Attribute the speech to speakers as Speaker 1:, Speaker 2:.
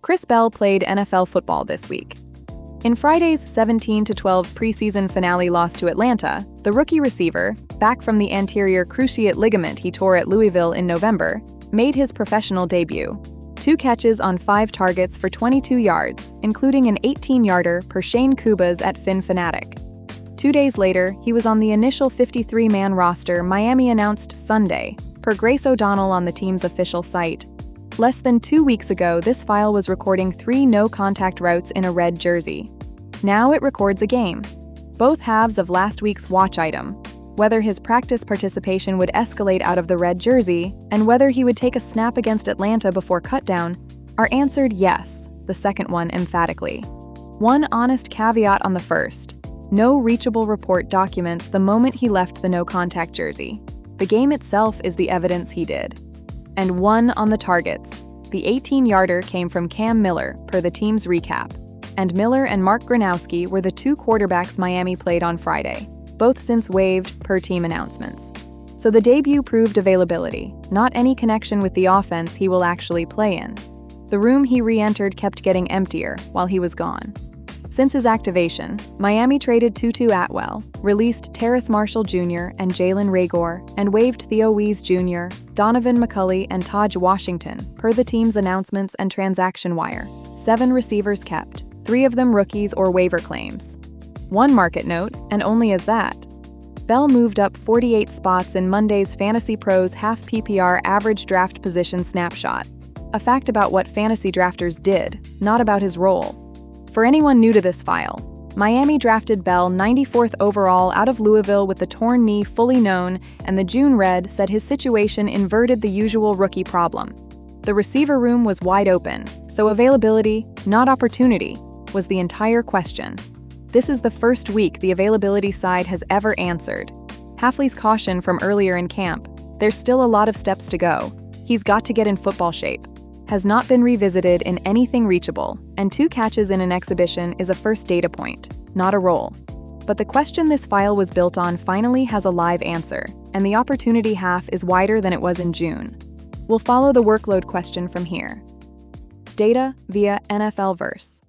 Speaker 1: Chris Bell played NFL football this week. In Friday's 17-12 preseason finale loss to Atlanta, the rookie receiver, back from the anterior cruciate ligament he tore at Louisville in November, made his professional debut. 2 catches on 5 targets for 22 yards, including an 18-yarder per Shane Kubas at Fanatic. 2 days later, he was on the initial 53-man roster Miami announced Sunday, per Grace O'Donnell on the team's official site. Less than 2 weeks ago, this file was recording 3 no-contact routes in a red jersey. Now it records a game. Both halves of last week's watch item, whether his practice participation would escalate out of the red jersey, and whether he would take a snap against Atlanta before cutdown, are answered yes, the second one emphatically. One honest caveat on the first: no reachable report documents the moment he left the no-contact jersey. The game itself is the evidence he did. And one on the targets. The 18-yarder came from Cam Miller, per the team's recap. And Miller and Mark Gronowski were the 2 quarterbacks Miami played on Friday, both since waived, per team announcements. So the debut proved availability, not any connection with the offense he will actually play in. The room he re-entered kept getting emptier while he was gone. Since his activation, Miami traded Tutu Atwell, released Terrace Marshall Jr. and Jalen Reagor, and waived Theo Wease Jr., Donovan McCulley, and Taj Washington, per the team's announcements and transaction wire. 7 receivers kept, 3 of them rookies or waiver claims. One market note, and only as that: Bell moved up 48 spots in Monday's Fantasy Pros half PPR average draft position snapshot. A fact about what fantasy drafters did, not about his role. For anyone new to this file, Miami drafted Bell 94th overall out of Louisville with the torn knee fully known, and the June Red said his situation inverted the usual rookie problem. The receiver room was wide open, so availability, not opportunity, was the entire question. This is the first week the availability side has ever answered. Hafley's caution from earlier in camp, there's still a lot of steps to go. He's got to get in football shape. Has not been revisited in anything reachable, and 2 catches in an exhibition is a first data point, not a role. But the question this file was built on finally has a live answer, and the opportunity half is wider than it was in June. We'll follow the workload question from here. Data via NFL Verse.